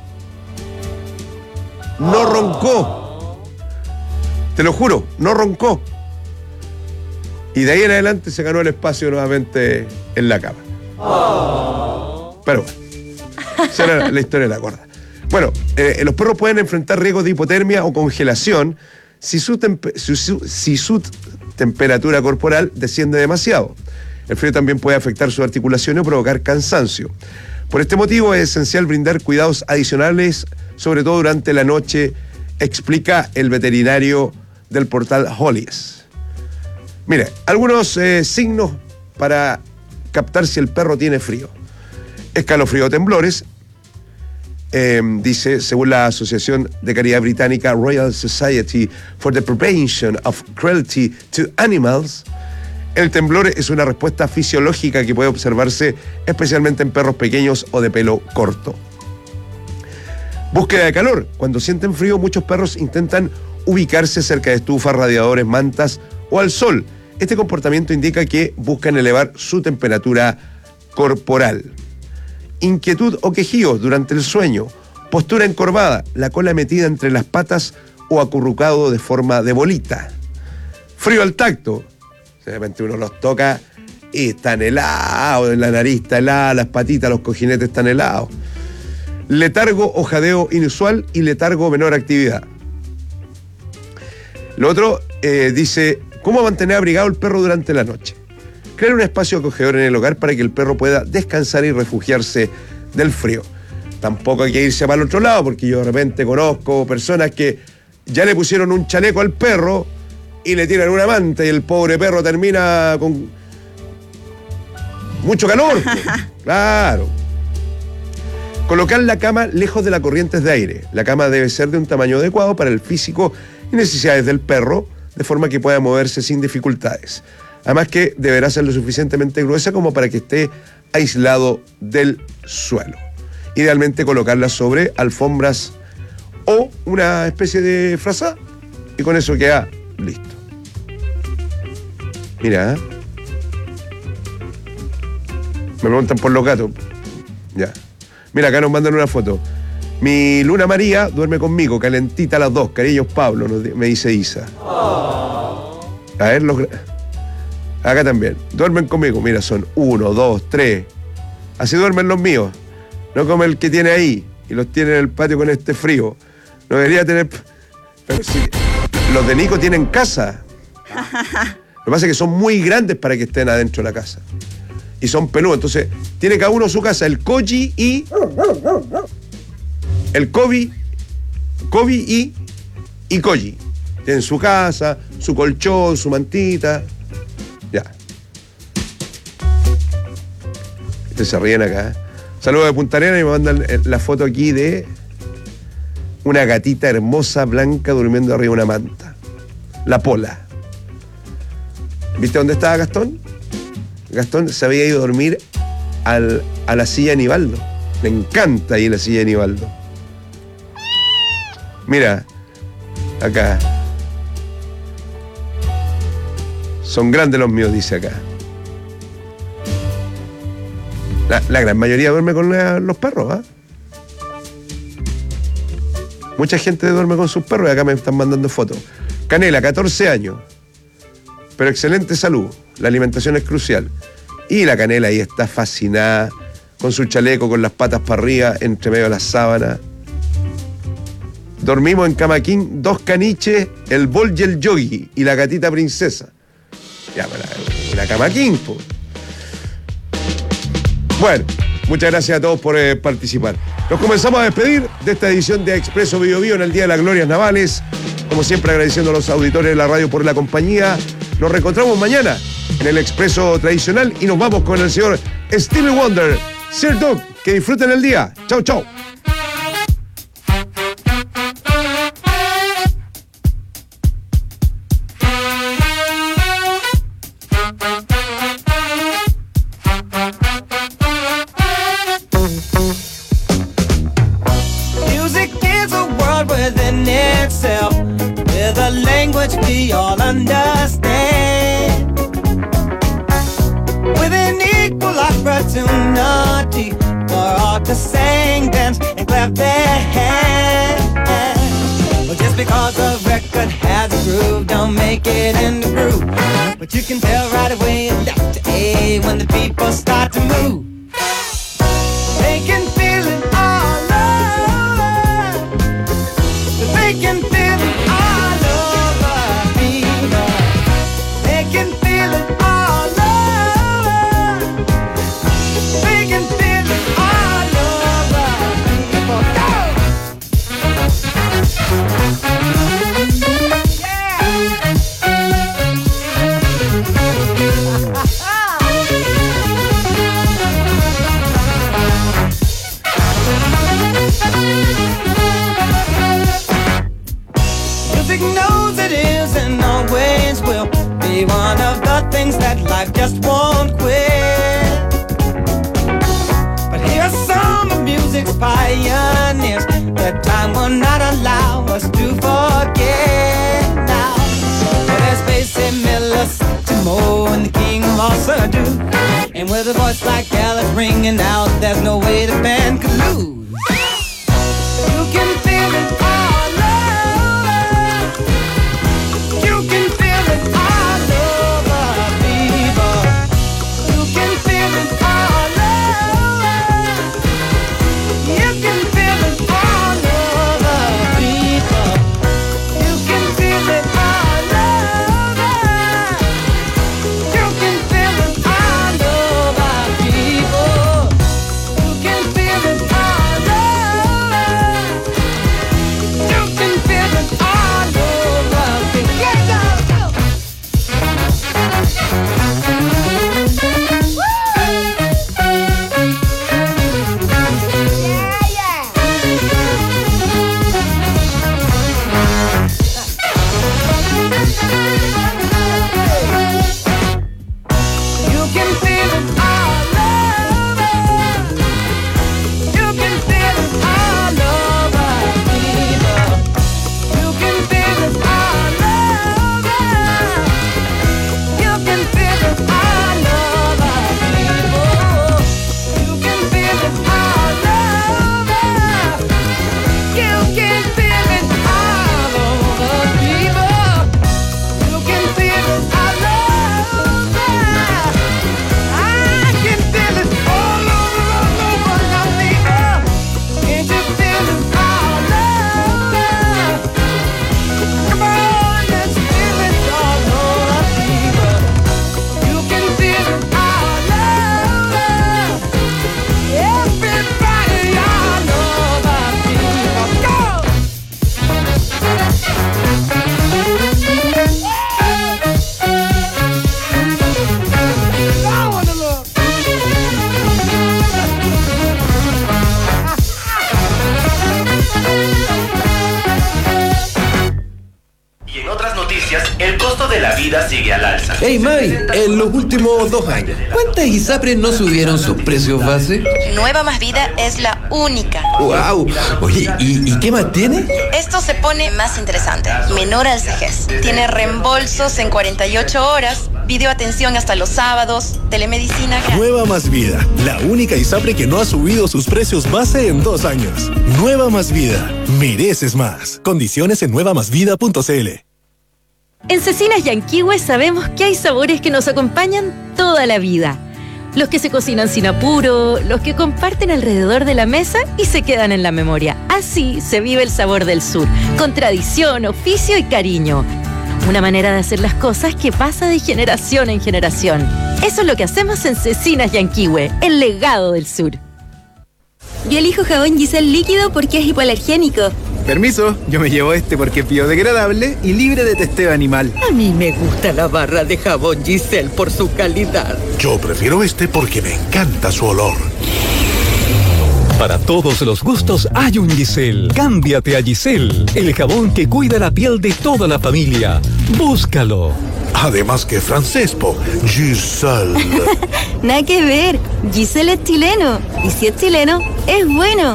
Te lo juro, no roncó. Y de ahí en adelante se ganó el espacio nuevamente en la cama. Pero bueno, esa era la historia de la gorda. Bueno, los perros pueden enfrentar riesgos de hipotermia o congelación si su temperatura corporal desciende demasiado. El frío también puede afectar sus articulaciones o provocar cansancio. Por este motivo es esencial brindar cuidados adicionales, sobre todo durante la noche, explica el veterinario del portal Holies. Mire, algunos signos para captar si el perro tiene frío. Escalofrío o temblores. Dice, según la Asociación de Caridad Británica Royal Society for the Prevention of Cruelty to Animals, el temblor es una respuesta fisiológica que puede observarse especialmente en perros pequeños o de pelo corto. Búsqueda de calor. Cuando sienten frío, muchos perros intentan ubicarse cerca de estufas, radiadores, mantas o al sol. Este comportamiento indica que buscan elevar su temperatura corporal. Inquietud o quejíos durante el sueño, postura encorvada, la cola metida entre las patas o acurrucado de forma de bolita. Frío al tacto, de repente uno los toca y están helados, la nariz está helada, las patitas, los cojinetes están helados. Letargo o jadeo inusual y letargo o menor actividad. Lo otro dice, ¿cómo mantener abrigado el perro durante la noche? Crear un espacio acogedor en el hogar para que el perro pueda descansar y refugiarse del frío. Tampoco hay que irse para el otro lado, porque yo de repente conozco personas que ya le pusieron un chaleco al perro y le tiran una manta y el pobre perro termina Mucho calor. Claro. Colocar la cama lejos de las corrientes de aire. La cama debe ser de un tamaño adecuado para el físico y necesidades del perro, de forma que pueda moverse sin dificultades. Además que deberá ser lo suficientemente gruesa como para que esté aislado del suelo. Idealmente colocarla sobre alfombras o una especie de frazada y con eso queda listo. Mira, me preguntan por los gatos. Ya. Mira, acá nos mandan una foto. Mi Luna María duerme conmigo, calentita a las 2. Cariños, Pablo, me dice Isa. A ver, acá también. Duermen conmigo. Mira, son 1, 2, 3. Así duermen los míos. No como el que tiene ahí y los tiene en el patio con este frío. No debería tener... Pero sí, los de Nico tienen casa. Lo que pasa es que son muy grandes para que estén adentro de la casa. Y son peludos. Entonces, tiene cada uno su casa. El Koji y... El Kobe y Koji. Tienen su casa, su colchón, su mantita. Ya. Se ríen acá. Saludos de Punta Arenas y me mandan la foto aquí de una gatita hermosa, blanca, durmiendo arriba de una manta. La Pola. ¿Viste dónde estaba Gastón? Gastón se había ido a dormir a la silla de Nivaldo. Me encanta ahí la silla de Nivaldo. Mira, acá. Son grandes los míos, dice acá. La gran mayoría duerme con los perros, ¿ah? Mucha gente duerme con sus perros y acá me están mandando fotos. Canela, 14 años. Pero excelente salud. La alimentación es crucial. Y la Canela ahí está fascinada, con su chaleco, con las patas para arriba, entre medio de las sábanas. Dormimos en cama king, 2 caniches, el bol y el yogi, y la gatita princesa. Ya, la cama king, po. Bueno, muchas gracias a todos por participar. Nos comenzamos a despedir de esta edición de Expreso Bio Bio en el Día de las Glorias Navales. Como siempre, agradeciendo a los auditores de la radio por la compañía. Nos reencontramos mañana en el Expreso tradicional y nos vamos con el señor Stevie Wonder. Sir Doug, que disfruten el día. Chau, chau. Music is a world within itself, with a language we all understand, with an equal opportunity for all to sing, dance, and clap their hands. Well, just because a record has a groove, don't make it in the groove. But you can tell right away, left to A, when the people start to move. They can feel it all over. They can feel it all over people. They can feel it all over. They can feel it all over people. Music knows it is and always will be one of the things that life just won't quit. But here's some of music's pioneers that time will not allow us to forget now. Well, there's Basie Miller, Timo, and the King of Walser do. And with a voice like Alice ringing out, there's no way the band could lose. You can feel it all over. You can feel it all over, people. You can feel it all over. You can feel it all over, people. You can feel it all over. You can feel it all over, people. You can feel it all de la vida sigue al alza. Hey May, en los últimos 2 años, ¿cuántas ISAPRES no subieron sus precios base? Nueva Más Vida es la única. ¡Wow! Oye, ¿y qué más tiene? Esto se pone más interesante. Menor al CEGES. Tiene reembolsos en 48 horas, videoatención hasta los sábados, telemedicina gratis. Nueva Más Vida, la única ISAPRE que no ha subido sus precios base en 2 años. Nueva Más Vida, mereces más. Condiciones en nuevamásvida.cl. En Cecinas Yanquihue sabemos que hay sabores que nos acompañan toda la vida. Los que se cocinan sin apuro, los que comparten alrededor de la mesa y se quedan en la memoria. Así se vive el sabor del sur, con tradición, oficio y cariño. Una manera de hacer las cosas que pasa de generación en generación. Eso es lo que hacemos en Cecinas Yanquihue, el legado del sur. Yo elijo jabón Giselle líquido porque es hipoalergénico. Permiso, yo me llevo este porque es biodegradable y libre de testeo animal. A mí me gusta la barra de jabón Giselle por su calidad. Yo prefiero este porque me encanta su olor. Para todos los gustos hay un Giselle. Cámbiate a Giselle, el jabón que cuida la piel de toda la familia. Búscalo. Además que francés, Giselle. Nada que ver, Giselle es chileno. Y si es chileno, es bueno.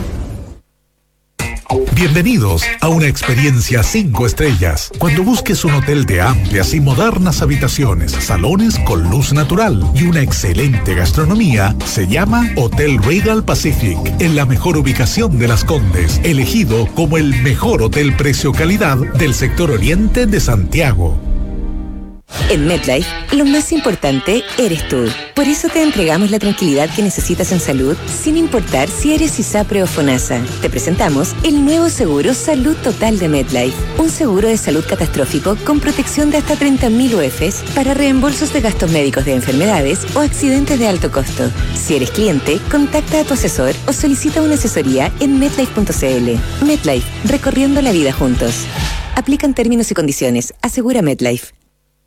Bienvenidos a una experiencia 5 estrellas. Cuando busques un hotel de amplias y modernas habitaciones, salones con luz natural y una excelente gastronomía, se llama Hotel Regal Pacific, en la mejor ubicación de Las Condes, elegido como el mejor hotel precio-calidad del sector oriente de Santiago. En MetLife, lo más importante eres tú. Por eso te entregamos la tranquilidad que necesitas en salud, sin importar si eres ISAPRE o FONASA. Te presentamos el nuevo seguro Salud Total de MetLife. Un seguro de salud catastrófico con protección de hasta 30.000 UFs para reembolsos de gastos médicos de enfermedades o accidentes de alto costo. Si eres cliente, contacta a tu asesor o solicita una asesoría en MetLife.cl. MetLife, recorriendo la vida juntos. Aplican términos y condiciones. Asegura MetLife.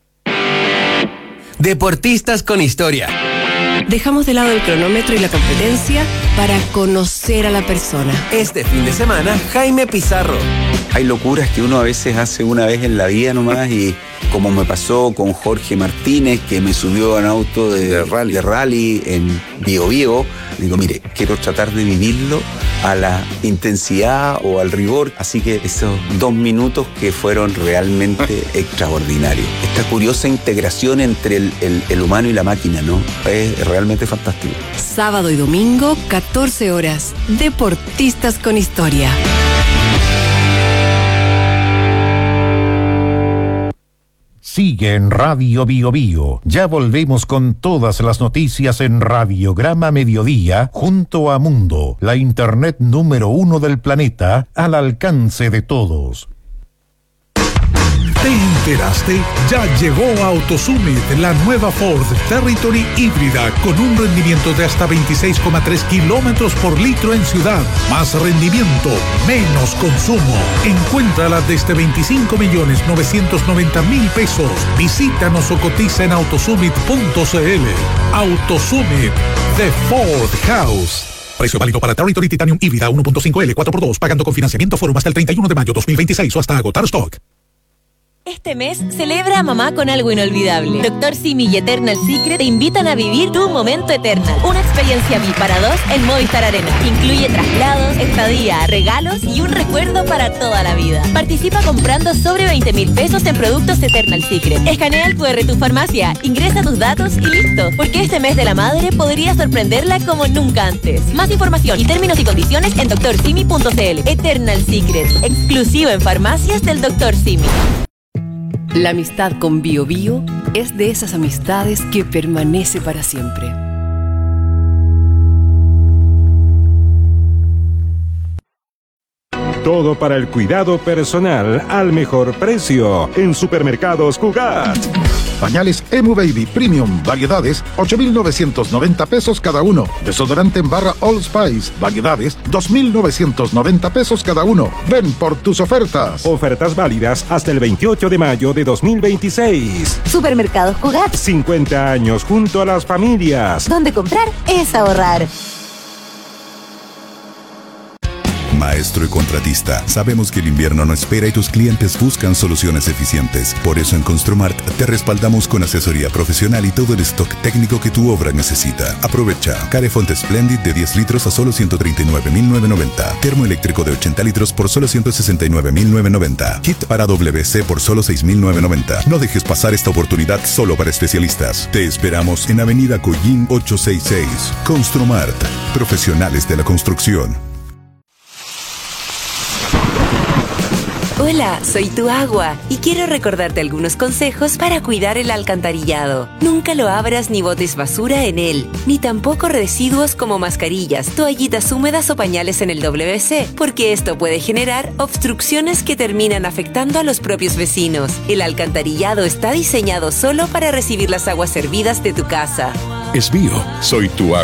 Deportistas con historia. Dejamos de lado el cronómetro y la competencia para conocer a la persona. Este fin de semana, Jaime Pizarro. Hay locuras que uno a veces hace una vez en la vida nomás y como me pasó con Jorge Martínez, que me subió a un auto de rally en Bío Bío. Digo, mire, quiero tratar de vivirlo a la intensidad o al rigor. Así que esos 2 minutos que fueron realmente extraordinarios. Esta curiosa integración entre el humano y la máquina, ¿no? Es realmente fantástico. Sábado y domingo, 14 horas. Deportistas con historia. Sigue en Radio Bío Bío. Ya volvemos con todas las noticias en Radiograma Mediodía junto a Mundo, la internet número 1 del planeta, al alcance de todos. ¿Te enteraste? Ya llegó a AutoSummit la nueva Ford Territory híbrida con un rendimiento de hasta 26,3 kilómetros por litro en ciudad. Más rendimiento, menos consumo. Encuéntrala desde 25.990.000 pesos. Visítanos o cotiza en autosummit.cl. AutoSummit, The Ford House. Precio válido para Territory Titanium híbrida 1.5L 4x2, pagando con financiamiento Forum hasta el 31 de mayo 2026 o hasta agotar stock. Este mes, celebra a mamá con algo inolvidable. Dr. Simi y Eternal Secret te invitan a vivir tu momento Eternal. Una experiencia VIP para 2 en Movistar Arena. Incluye traslados, estadía, regalos y un recuerdo para toda la vida. Participa comprando sobre 20.000 pesos en productos Eternal Secret. Escanea el QR tu farmacia, ingresa tus datos y listo. Porque este mes de la madre podría sorprenderla como nunca antes. Más información y términos y condiciones en drsimi.cl. Eternal Secret, exclusivo en farmacias del Dr. Simi. La amistad con Bío Bío es de esas amistades que permanece para siempre. Todo para el cuidado personal al mejor precio en Supermercados Cugat. Pañales Emu Baby Premium, variedades, 8.990 pesos cada uno. Desodorante en barra All Spice, variedades, 2.990 pesos cada uno. Ven por tus ofertas. Ofertas válidas hasta el 28 de mayo de 2026. Supermercados Cugat. 50 años junto a las familias. Donde comprar es ahorrar. Maestro y contratista, sabemos que el invierno no espera y tus clientes buscan soluciones eficientes. Por eso en Construmart te respaldamos con asesoría profesional y todo el stock técnico que tu obra necesita. Aprovecha. Carefont Splendid de 10 litros a solo 139.990. Termoeléctrico de 80 litros por solo 169.990. Kit para WC por solo 6.990. No dejes pasar esta oportunidad solo para especialistas. Te esperamos en Avenida Collín 866. Construmart. Profesionales de la construcción. Hola, soy tu agua y quiero recordarte algunos consejos para cuidar el alcantarillado. Nunca lo abras ni botes basura en él, ni tampoco residuos como mascarillas, toallitas húmedas o pañales en el WC, porque esto puede generar obstrucciones que terminan afectando a los propios vecinos. El alcantarillado está diseñado solo para recibir las aguas servidas de tu casa. Es Bio, soy tu agua.